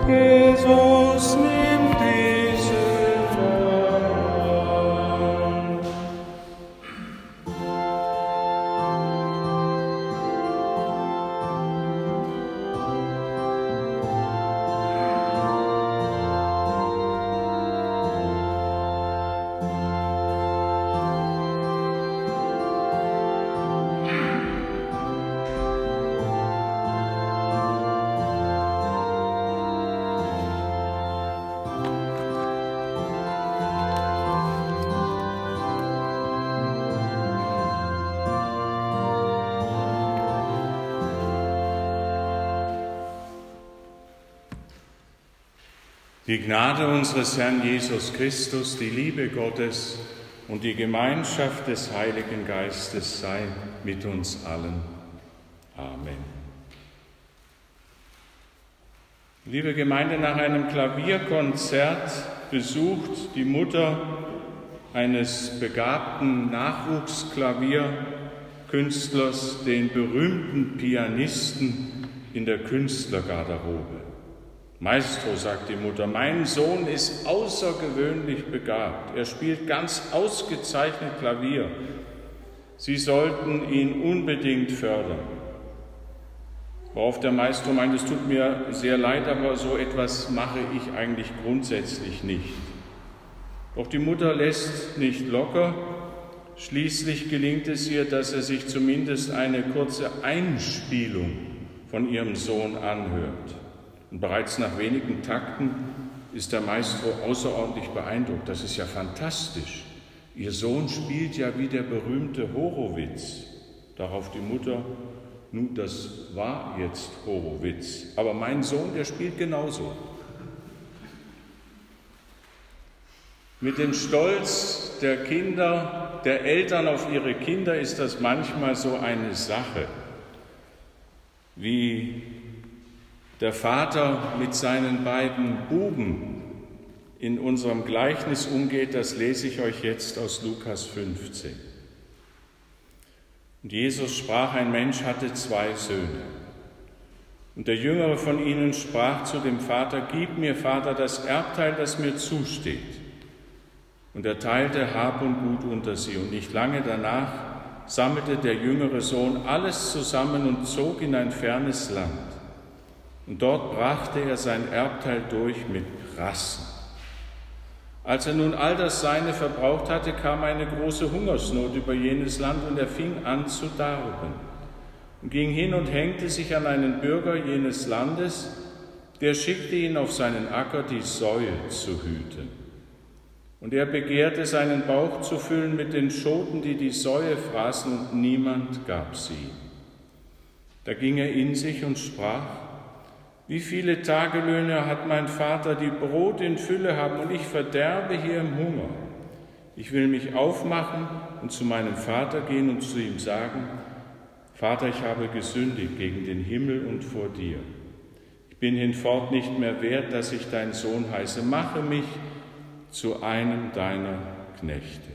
Jesus, nimm diese Welt. Die Gnade unseres Herrn Jesus Christus, die Liebe Gottes und die Gemeinschaft des Heiligen Geistes sei mit uns allen. Amen. Liebe Gemeinde, nach einem Klavierkonzert besucht die Mutter eines begabten Nachwuchsklavierkünstlers den berühmten Pianisten in der Künstlergarderobe. Maestro, sagt die Mutter, mein Sohn ist außergewöhnlich begabt. Er spielt ganz ausgezeichnet Klavier. Sie sollten ihn unbedingt fördern. Worauf der Maestro meint, es tut mir sehr leid, aber so etwas mache ich eigentlich grundsätzlich nicht. Doch die Mutter lässt nicht locker. Schließlich gelingt es ihr, dass er sich zumindest eine kurze Einspielung von ihrem Sohn anhört. Und bereits nach wenigen Takten ist der Maestro außerordentlich beeindruckt. Das ist ja fantastisch. Ihr Sohn spielt ja wie der berühmte Horowitz. Darauf die Mutter, nun, das war jetzt Horowitz, aber mein Sohn, der spielt genauso. Mit dem Stolz der Kinder, der Eltern auf ihre Kinder ist das manchmal so eine Sache, wie der Vater mit seinen beiden Buben in unserem Gleichnis umgeht, das lese ich euch jetzt aus Lukas 15. Und Jesus sprach, ein Mensch hatte 2 Söhne. Und der Jüngere von ihnen sprach zu dem Vater, gib mir, Vater, das Erbteil, das mir zusteht. Und er teilte Hab und Gut unter sie. Und nicht lange danach sammelte der jüngere Sohn alles zusammen und zog in ein fernes Land. Und dort brachte er sein Erbteil durch mit Rassen. Als er nun all das Seine verbraucht hatte, kam eine große Hungersnot über jenes Land und er fing an zu darben und ging hin und hängte sich an einen Bürger jenes Landes, der schickte ihn auf seinen Acker, die Säue zu hüten. Und er begehrte, seinen Bauch zu füllen mit den Schoten, die die Säue fraßen, und niemand gab sie ihm. Da ging er in sich und sprach, wie viele Tagelöhner hat mein Vater, die Brot in Fülle haben, und ich verderbe hier im Hunger. Ich will mich aufmachen und zu meinem Vater gehen und zu ihm sagen, Vater, ich habe gesündigt gegen den Himmel und vor dir. Ich bin hinfort nicht mehr wert, dass ich dein Sohn heiße. Mache mich zu einem deiner Knechte.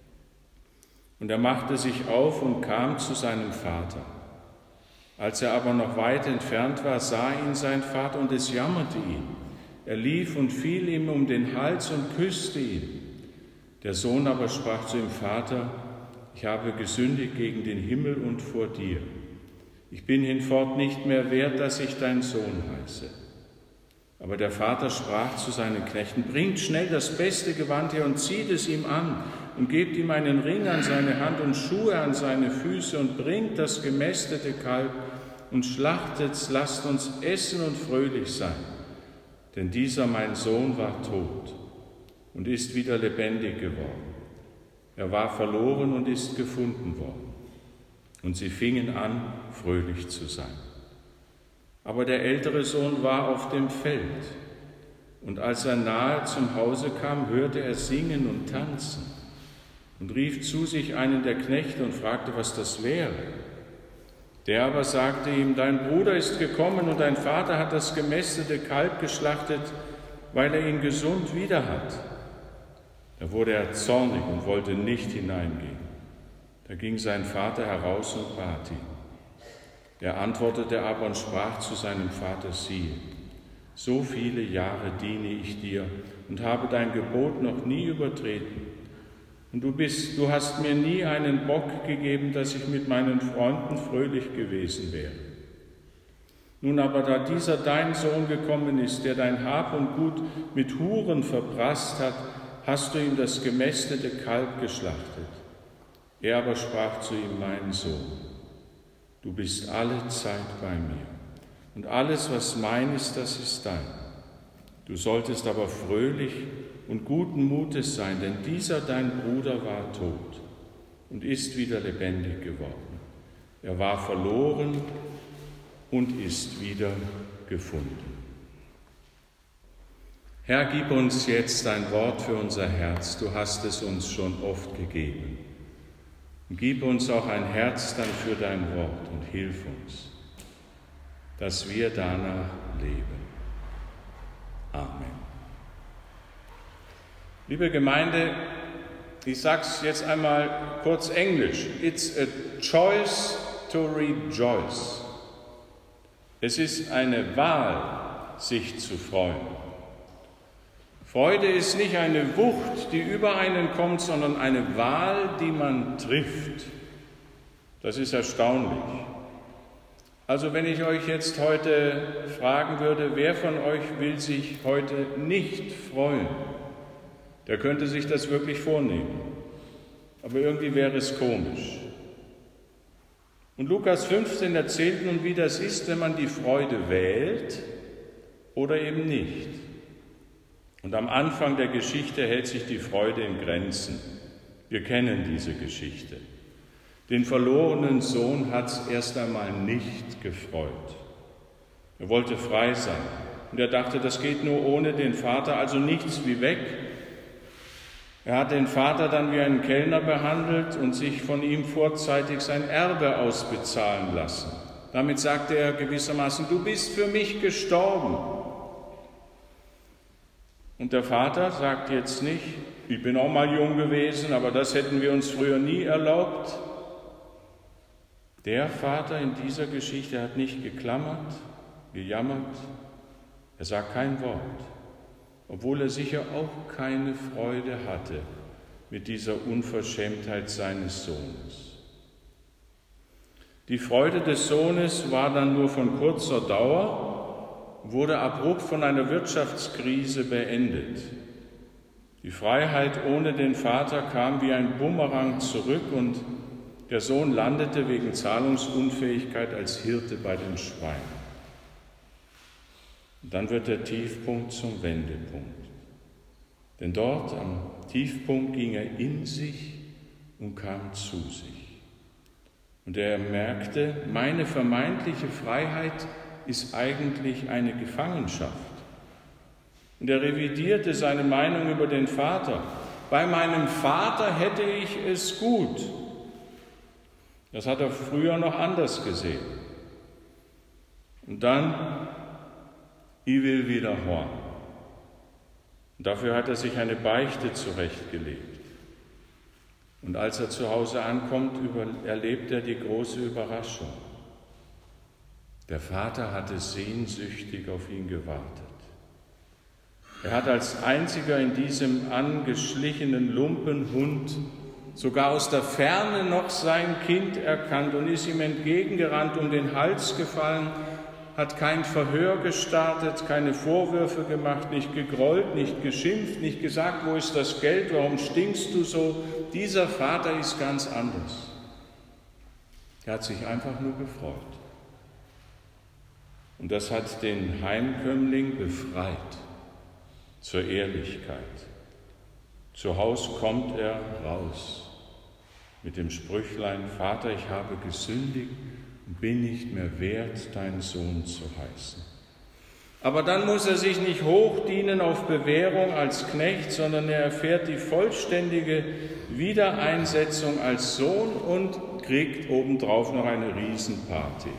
Und er machte sich auf und kam zu seinem Vater. Als er aber noch weit entfernt war, sah ihn sein Vater und es jammerte ihn. Er lief und fiel ihm um den Hals und küsste ihn. Der Sohn aber sprach zu ihm, Vater, ich habe gesündigt gegen den Himmel und vor dir. Ich bin hinfort nicht mehr wert, dass ich dein Sohn heiße. Aber der Vater sprach zu seinen Knechten, bringt schnell das beste Gewand her und zieht es ihm an und gebt ihm einen Ring an seine Hand und Schuhe an seine Füße und bringt das gemästete Kalb und schlachtet's, lasst uns essen und fröhlich sein. Denn dieser mein Sohn war tot und ist wieder lebendig geworden. Er war verloren und ist gefunden worden. Und sie fingen an, fröhlich zu sein. Aber der ältere Sohn war auf dem Feld. Und als er nahe zum Hause kam, hörte er singen und tanzen und rief zu sich einen der Knechte und fragte, was das wäre. Der aber sagte ihm, dein Bruder ist gekommen und dein Vater hat das gemästete Kalb geschlachtet, weil er ihn gesund wieder hat. Da wurde er zornig und wollte nicht hineingehen. Da ging sein Vater heraus und bat ihn. Er antwortete aber und sprach zu seinem Vater, siehe, So viele Jahre diene ich dir und habe dein Gebot noch nie übertreten. Und du hast mir nie einen Bock gegeben, dass ich mit meinen Freunden fröhlich gewesen wäre. Nun aber, da dieser dein Sohn gekommen ist, der dein Hab und Gut mit Huren verprasst hat, hast du ihm das gemästete Kalb geschlachtet. Er aber sprach zu ihm: Mein Sohn, du bist alle Zeit bei mir, und alles, was mein ist, das ist dein. Du solltest aber fröhlich und guten Mutes sein, denn dieser dein Bruder war tot und ist wieder lebendig geworden. Er war verloren und ist wieder gefunden. Herr, gib uns jetzt dein Wort für unser Herz. Du hast es uns schon oft gegeben. Und gib uns auch ein Herz dann für dein Wort und hilf uns, dass wir danach leben. Amen. Liebe Gemeinde, ich sage es jetzt einmal kurz Englisch. It's a choice to rejoice. Es ist eine Wahl, sich zu freuen. Freude ist nicht eine Wucht, die über einen kommt, sondern eine Wahl, die man trifft. Das ist erstaunlich. Also wenn ich euch jetzt heute fragen würde, wer von euch will sich heute nicht freuen, der könnte sich das wirklich vornehmen. Aber irgendwie wäre es komisch. Und Lukas 15 erzählt nun, wie das ist, wenn man die Freude wählt oder eben nicht. Und am Anfang der Geschichte hält sich die Freude in Grenzen. Wir kennen diese Geschichte. Den verlorenen Sohn hat es erst einmal nicht gefreut. Er wollte frei sein und er dachte, das geht nur ohne den Vater, also nichts wie weg. Er hat den Vater dann wie einen Kellner behandelt und sich von ihm vorzeitig sein Erbe ausbezahlen lassen. Damit sagte er gewissermaßen: Du bist für mich gestorben. Und der Vater sagt jetzt nicht: Ich bin auch mal jung gewesen, aber das hätten wir uns früher nie erlaubt. Der Vater in dieser Geschichte hat nicht geklammert, gejammert, er sagt kein Wort, obwohl er sicher auch keine Freude hatte mit dieser Unverschämtheit seines Sohnes. Die Freude des Sohnes war dann nur von kurzer Dauer, wurde abrupt von einer Wirtschaftskrise beendet. Die Freiheit ohne den Vater kam wie ein Bumerang zurück und der Sohn landete wegen Zahlungsunfähigkeit als Hirte bei den Schweinen. Und dann wird der Tiefpunkt zum Wendepunkt. Denn dort am Tiefpunkt ging er in sich und kam zu sich. Und er merkte, meine vermeintliche Freiheit ist eigentlich eine Gefangenschaft. Und er revidierte seine Meinung über den Vater. Bei meinem Vater hätte ich es gut. Das hat er früher noch anders gesehen. Und dann, ich will wieder heim. Und dafür hat er sich eine Beichte zurechtgelegt. Und als er zu Hause ankommt, erlebt er die große Überraschung. Der Vater hatte sehnsüchtig auf ihn gewartet. Er hat als einziger in diesem angeschlichenen Lumpenhund sogar aus der Ferne noch sein Kind erkannt und ist ihm entgegengerannt, um den Hals gefallen, hat kein Verhör gestartet, keine Vorwürfe gemacht, nicht gegrollt, nicht geschimpft, nicht gesagt, wo ist das Geld, warum stinkst du so? Dieser Vater ist ganz anders. Er hat sich einfach nur gefreut. Und das hat den Heimkömmling befreit zur Ehrlichkeit. Zu Hause kommt er raus mit dem Sprüchlein: Vater, ich habe gesündigt und bin nicht mehr wert, dein Sohn zu heißen. Aber dann muss er sich nicht hochdienen auf Bewährung als Knecht, sondern er erfährt die vollständige Wiedereinsetzung als Sohn und kriegt obendrauf noch eine Riesenparty.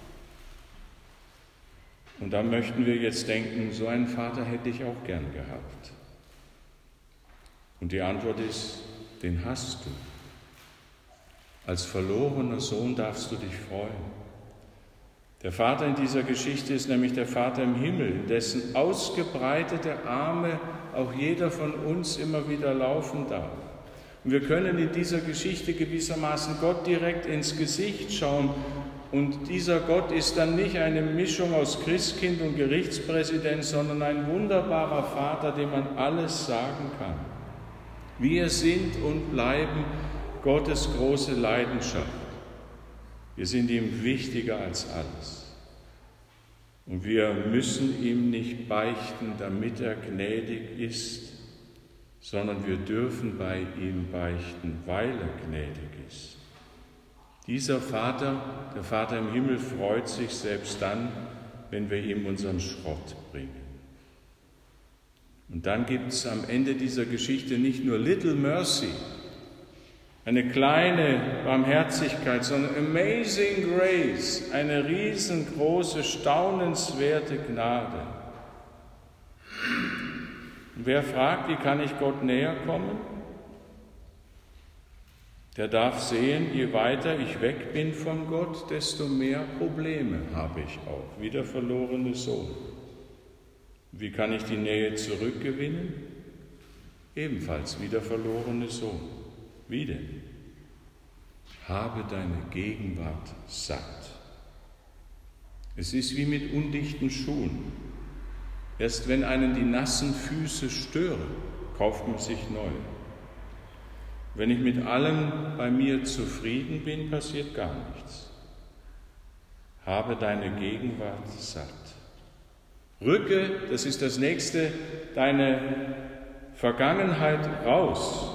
Und da möchten wir jetzt denken, so einen Vater hätte ich auch gern gehabt. Und die Antwort ist, den hast du. Als verlorener Sohn darfst du dich freuen. Der Vater in dieser Geschichte ist nämlich der Vater im Himmel, in dessen ausgebreitete Arme auch jeder von uns immer wieder laufen darf. Und wir können in dieser Geschichte gewissermaßen Gott direkt ins Gesicht schauen. Und dieser Gott ist dann nicht eine Mischung aus Christkind und Gerichtspräsident, sondern ein wunderbarer Vater, dem man alles sagen kann. Wir sind und bleiben Gottes große Leidenschaft. Wir sind ihm wichtiger als alles. Und wir müssen ihm nicht beichten, damit er gnädig ist, sondern wir dürfen bei ihm beichten, weil er gnädig ist. Dieser Vater, der Vater im Himmel, freut sich selbst dann, wenn wir ihm unseren Schrott bringen. Und dann gibt es am Ende dieser Geschichte nicht nur Little Mercy, eine kleine Barmherzigkeit, sondern Amazing Grace, eine riesengroße, staunenswerte Gnade. Und wer fragt, wie kann ich Gott näher kommen? Der darf sehen, je weiter ich weg bin von Gott, desto mehr Probleme habe ich auch, wie der verlorene Sohn. Wie kann ich die Nähe zurückgewinnen? Ebenfalls wie der verlorene Sohn. Wie denn? Habe deine Gegenwart satt. Es ist wie mit undichten Schuhen. Erst wenn einen die nassen Füße stören, kauft man sich neue. Wenn ich mit allem bei mir zufrieden bin, passiert gar nichts. Habe deine Gegenwart satt. Rücke, das ist das Nächste, deine Vergangenheit raus.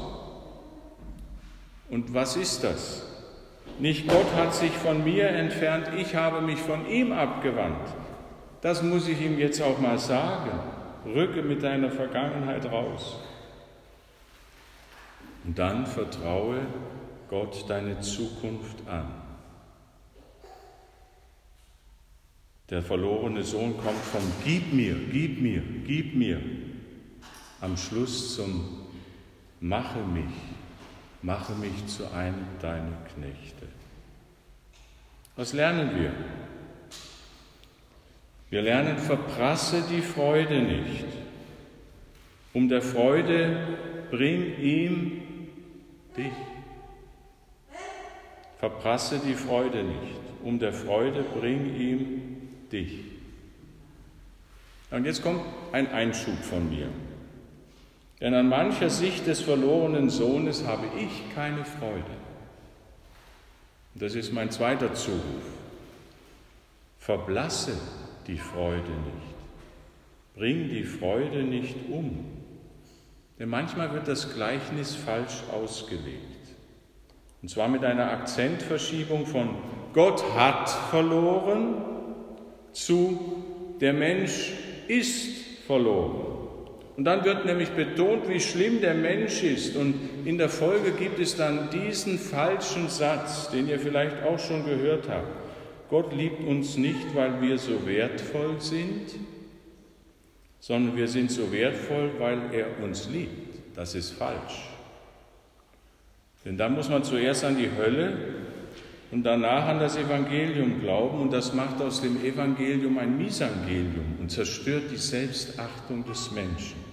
Und was ist das? Nicht Gott hat sich von mir entfernt, ich habe mich von ihm abgewandt. Das muss ich ihm jetzt auch mal sagen. Rücke mit deiner Vergangenheit raus. Und dann vertraue Gott deine Zukunft an. Der verlorene Sohn kommt vom Gib mir, gib mir, gib mir, am Schluss zum Mache mich zu einem deiner Knechte. Was lernen wir? Wir lernen, verprasse die Freude nicht. Um der Freude bring ihm dich. Verprasse die Freude nicht. Um der Freude bring ihm dich. Und jetzt kommt ein Einschub von mir. Denn an mancher Sicht des verlorenen Sohnes habe ich keine Freude. Und das ist mein zweiter Zuruf. Verblasse die Freude nicht. Bring die Freude nicht um. Denn manchmal wird das Gleichnis falsch ausgelegt. Und zwar mit einer Akzentverschiebung von Gott hat verloren zu der Mensch ist verloren. Und dann wird nämlich betont, wie schlimm der Mensch ist. Und in der Folge gibt es dann diesen falschen Satz, den ihr vielleicht auch schon gehört habt. Gott liebt uns nicht, weil wir so wertvoll sind, sondern wir sind so wertvoll, weil er uns liebt. Das ist falsch. Denn da muss man zuerst an die Hölle und danach an das Evangelium glauben. Und das macht aus dem Evangelium ein Misangelium und zerstört die Selbstachtung des Menschen.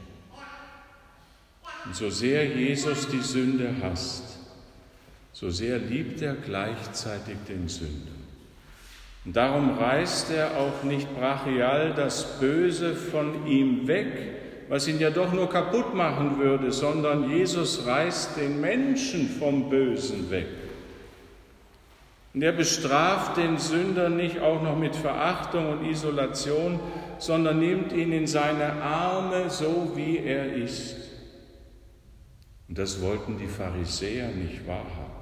Und so sehr Jesus die Sünde hasst, so sehr liebt er gleichzeitig den Sünder. Und darum reißt er auch nicht brachial das Böse von ihm weg, was ihn ja doch nur kaputt machen würde, sondern Jesus reißt den Menschen vom Bösen weg. Und er bestraft den Sünder nicht auch noch mit Verachtung und Isolation, sondern nimmt ihn in seine Arme, so wie er ist. Und das wollten die Pharisäer nicht wahrhaben.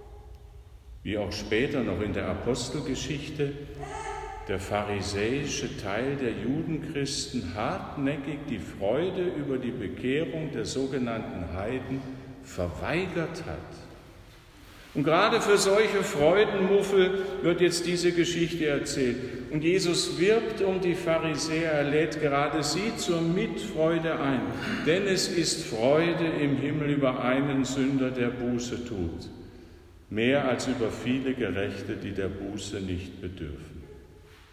Wie auch später noch in der Apostelgeschichte der pharisäische Teil der Judenchristen hartnäckig die Freude über die Bekehrung der sogenannten Heiden verweigert hat. Und gerade für solche Freudenmuffel wird jetzt diese Geschichte erzählt. Und Jesus wirbt um die Pharisäer, er lädt gerade sie zur Mitfreude ein. Denn es ist Freude im Himmel über einen Sünder, der Buße tut. Mehr als über viele Gerechte, die der Buße nicht bedürfen.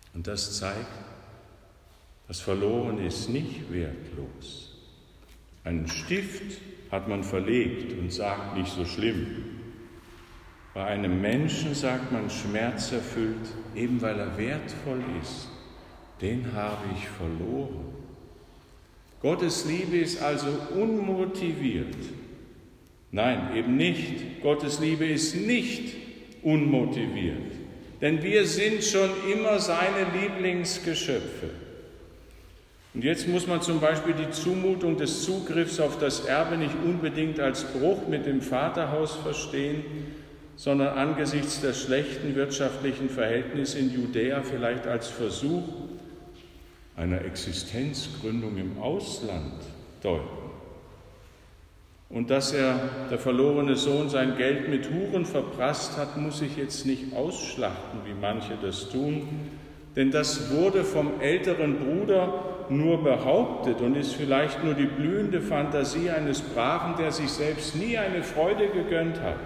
Und das zeigt, das Verlorene ist nicht wertlos. Einen Stift hat man verlegt und sagt, nicht so schlimm. Bei einem Menschen sagt man schmerzerfüllt, eben weil er wertvoll ist, den habe ich verloren. Gottes Liebe ist also unmotiviert. Nein, eben nicht. Gottes Liebe ist nicht unmotiviert. Denn wir sind schon immer seine Lieblingsgeschöpfe. Und jetzt muss man zum Beispiel die Zumutung des Zugriffs auf das Erbe nicht unbedingt als Bruch mit dem Vaterhaus verstehen, sondern angesichts der schlechten wirtschaftlichen Verhältnisse in Judäa vielleicht als Versuch einer Existenzgründung im Ausland deuten. Und dass der verlorene Sohn sein Geld mit Huren verprasst hat, muss ich jetzt nicht ausschlachten, wie manche das tun, denn das wurde vom älteren Bruder nur behauptet und ist vielleicht nur die blühende Fantasie eines Braven, der sich selbst nie eine Freude gegönnt hat.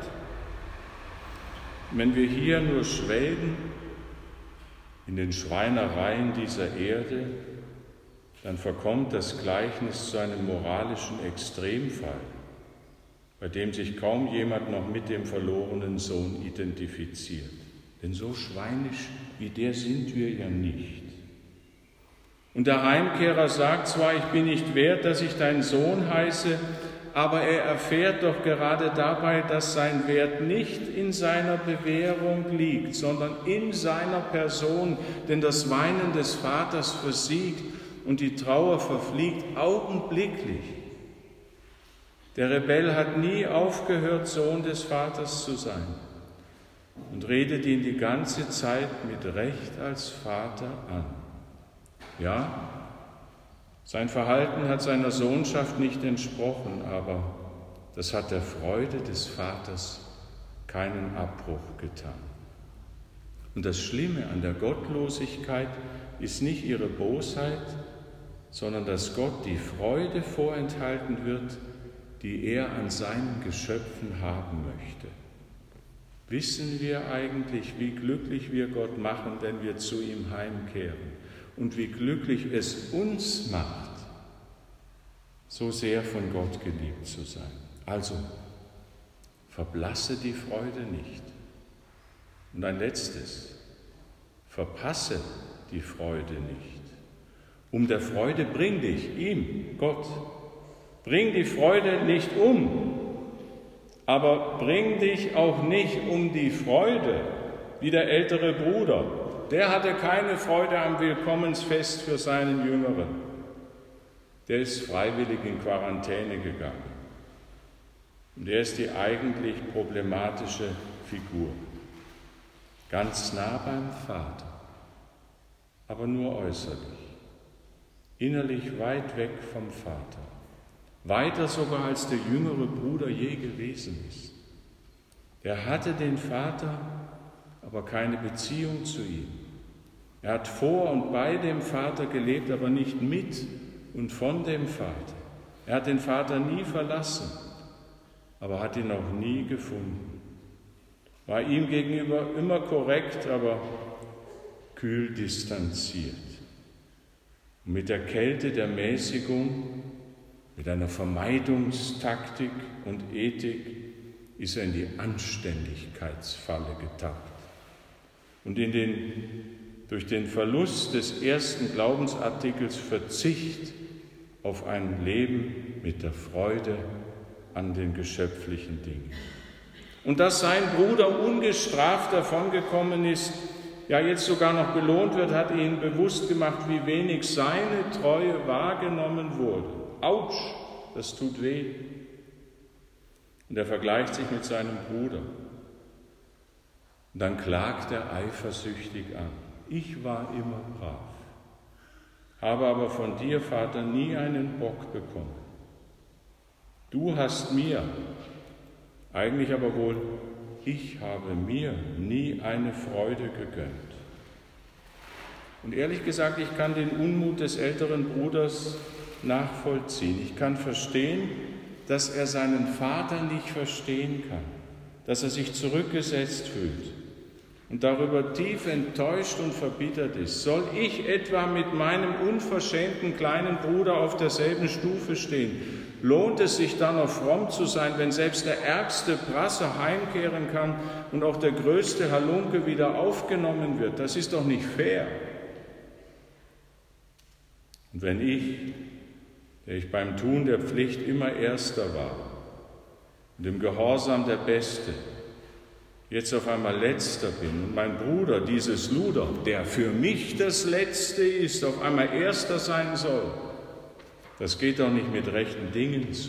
Wenn wir hier nur schwelgen in den Schweinereien dieser Erde, dann verkommt das Gleichnis zu einem moralischen Extremfall, bei dem sich kaum jemand noch mit dem verlorenen Sohn identifiziert. Denn so schweinisch wie der sind wir ja nicht. Und der Heimkehrer sagt zwar, ich bin nicht wert, dass ich dein Sohn heiße, aber er erfährt doch gerade dabei, dass sein Wert nicht in seiner Bewährung liegt, sondern in seiner Person, denn das Weinen des Vaters versiegt und die Trauer verfliegt augenblicklich. Der Rebell hat nie aufgehört, Sohn des Vaters zu sein und redet ihn die ganze Zeit mit Recht als Vater an. Ja, sein Verhalten hat seiner Sohnschaft nicht entsprochen, aber das hat der Freude des Vaters keinen Abbruch getan. Und das Schlimme an der Gottlosigkeit ist nicht ihre Bosheit, sondern dass Gott die Freude vorenthalten wird, die er an seinen Geschöpfen haben möchte. Wissen wir eigentlich, wie glücklich wir Gott machen, wenn wir zu ihm heimkehren? Und wie glücklich es uns macht, so sehr von Gott geliebt zu sein. Also, verblasse die Freude nicht. Und ein letztes, verpasse die Freude nicht. Um der Freude bring dich, ihm, Gott. Bring die Freude nicht um, aber bring dich auch nicht um die Freude, wie der ältere Bruder. Der hatte keine Freude am Willkommensfest für seinen Jüngeren. Der ist freiwillig in Quarantäne gegangen. Und er ist die eigentlich problematische Figur. Ganz nah beim Vater, aber nur äußerlich. Innerlich weit weg vom Vater. Weiter sogar als der jüngere Bruder je gewesen ist. Er hatte den Vater, aber keine Beziehung zu ihm. Er hat vor und bei dem Vater gelebt, aber nicht mit und von dem Vater. Er hat den Vater nie verlassen, aber hat ihn auch nie gefunden. War ihm gegenüber immer korrekt, aber kühl distanziert. Und mit der Kälte der Mäßigung, mit einer Vermeidungstaktik und Ethik ist er in die Anständigkeitsfalle getappt. Und durch den Verlust des ersten Glaubensartikels Verzicht auf ein Leben mit der Freude an den geschöpflichen Dingen. Und dass sein Bruder ungestraft davongekommen ist, ja jetzt sogar noch belohnt wird, hat ihn bewusst gemacht, wie wenig seine Treue wahrgenommen wurde. Autsch, das tut weh. Und er vergleicht sich mit seinem Bruder. Und dann klagt er eifersüchtig an. Ich war immer brav, habe aber von dir, Vater, nie einen Bock bekommen. Du hast mir, eigentlich aber wohl, ich habe mir nie eine Freude gegönnt. Und ehrlich gesagt, ich kann den Unmut des älteren Bruders nachvollziehen. Ich kann verstehen, dass er seinen Vater nicht verstehen kann, dass er sich zurückgesetzt fühlt. und darüber tief enttäuscht und verbittert ist? Soll ich etwa mit meinem unverschämten kleinen Bruder auf derselben Stufe stehen? Lohnt es sich dann noch fromm zu sein, wenn selbst der ärgste Prasser heimkehren kann und auch der größte Halunke wieder aufgenommen wird? Das ist doch nicht fair. Und wenn ich, der ich beim Tun der Pflicht immer Erster war und im Gehorsam der Beste, jetzt auf einmal Letzter bin und mein Bruder, dieses Luder, der für mich das Letzte ist, auf einmal Erster sein soll, das geht doch nicht mit rechten Dingen zu.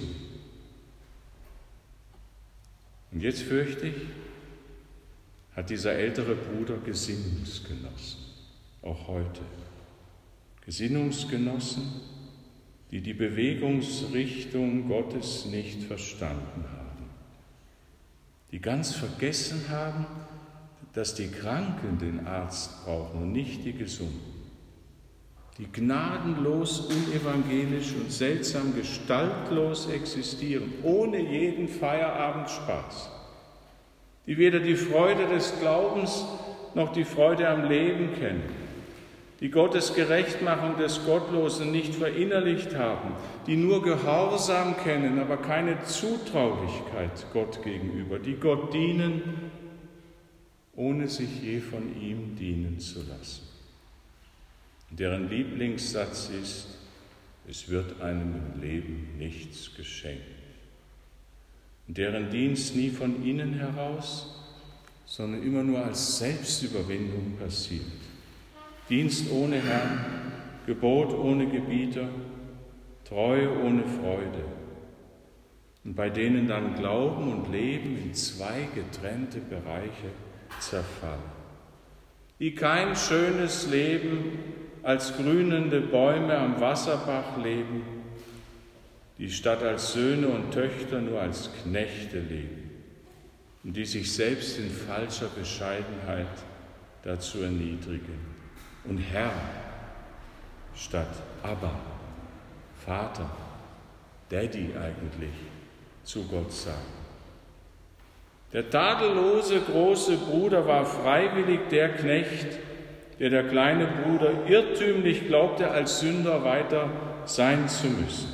Und jetzt fürchte ich, hat dieser ältere Bruder Gesinnungsgenossen, auch heute. Gesinnungsgenossen, die die Bewegungsrichtung Gottes nicht verstanden haben, die ganz vergessen haben, dass die Kranken den Arzt brauchen und nicht die Gesunden, die gnadenlos, unevangelisch und seltsam gestaltlos existieren, ohne jeden Feierabendspaß, die weder die Freude des Glaubens noch die Freude am Leben kennen, die Gottes Gerechtmachung des Gottlosen nicht verinnerlicht haben, die nur Gehorsam kennen, aber keine Zutraulichkeit Gott gegenüber, die Gott dienen, ohne sich je von ihm dienen zu lassen. Deren Lieblingssatz ist: Es wird einem im Leben nichts geschenkt. Und deren Dienst nie von innen heraus, sondern immer nur als Selbstüberwindung passiert. Dienst ohne Herrn, Gebot ohne Gebieter, Treue ohne Freude. Und bei denen dann Glauben und Leben in zwei getrennte Bereiche zerfallen. Die kein schönes Leben als grünende Bäume am Wasserbach leben, die statt als Söhne und Töchter nur als Knechte leben und die sich selbst in falscher Bescheidenheit dazu erniedrigen. Und Herr statt Abba, Vater, Daddy eigentlich, zu Gott sagen. Der tadellose große Bruder war freiwillig der Knecht, der kleine Bruder irrtümlich glaubte, als Sünder weiter sein zu müssen.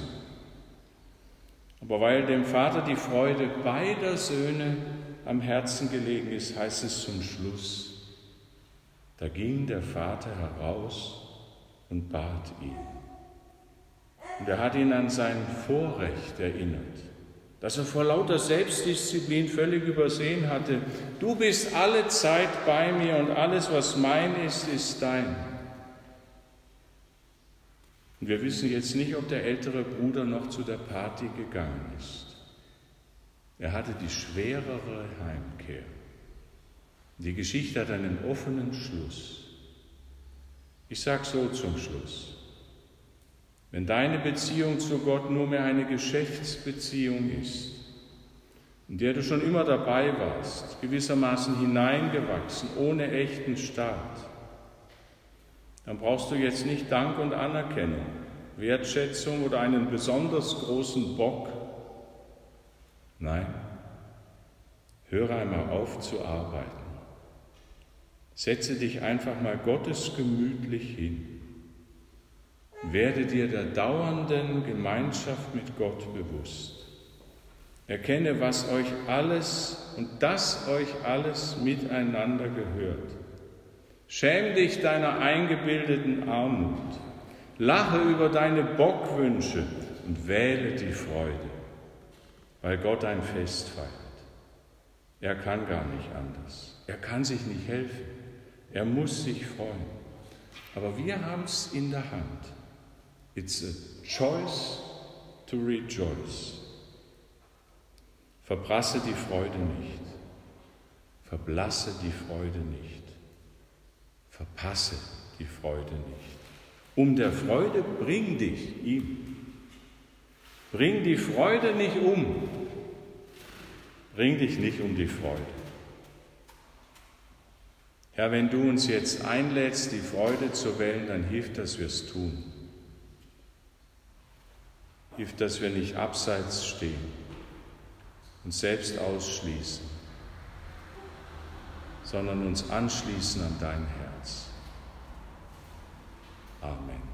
Aber weil dem Vater die Freude beider Söhne am Herzen gelegen ist, heißt es zum Schluss: Da ging der Vater heraus und bat ihn. Und er hat ihn an sein Vorrecht erinnert, das er vor lauter Selbstdisziplin völlig übersehen hatte. Du bist alle Zeit bei mir und alles, was mein ist, ist dein. Und wir wissen jetzt nicht, ob der ältere Bruder noch zu der Party gegangen ist. Er hatte die schwerere Heimkehr. Die Geschichte hat einen offenen Schluss. Ich sage so zum Schluss: Wenn deine Beziehung zu Gott nur mehr eine Geschäftsbeziehung ist, in der du schon immer dabei warst, gewissermaßen hineingewachsen, ohne echten Start, dann brauchst du jetzt nicht Dank und Anerkennung, Wertschätzung oder einen besonders großen Bock. Nein, höre einmal auf zu arbeiten. Setze dich einfach mal gottesgemütlich hin. Werde dir der dauernden Gemeinschaft mit Gott bewusst. Erkenne, was euch alles und dass euch alles miteinander gehört. Schäm dich deiner eingebildeten Armut. Lache über deine Bockwünsche und wähle die Freude, weil Gott ein Fest feiert. Er kann gar nicht anders. Er kann sich nicht helfen. Er muss sich freuen. Aber wir haben es in der Hand. It's a choice to rejoice. Verprasse die Freude nicht. Verblasse die Freude nicht. Verpasse die Freude nicht. Um der Freude bring dich ihm. Bring die Freude nicht um. Bring dich nicht um die Freude. Herr, wenn du uns jetzt einlädst, die Freude zu wählen, dann hilf, dass wir es tun. Hilf, dass wir nicht abseits stehen und selbst ausschließen, sondern uns anschließen an dein Herz. Amen.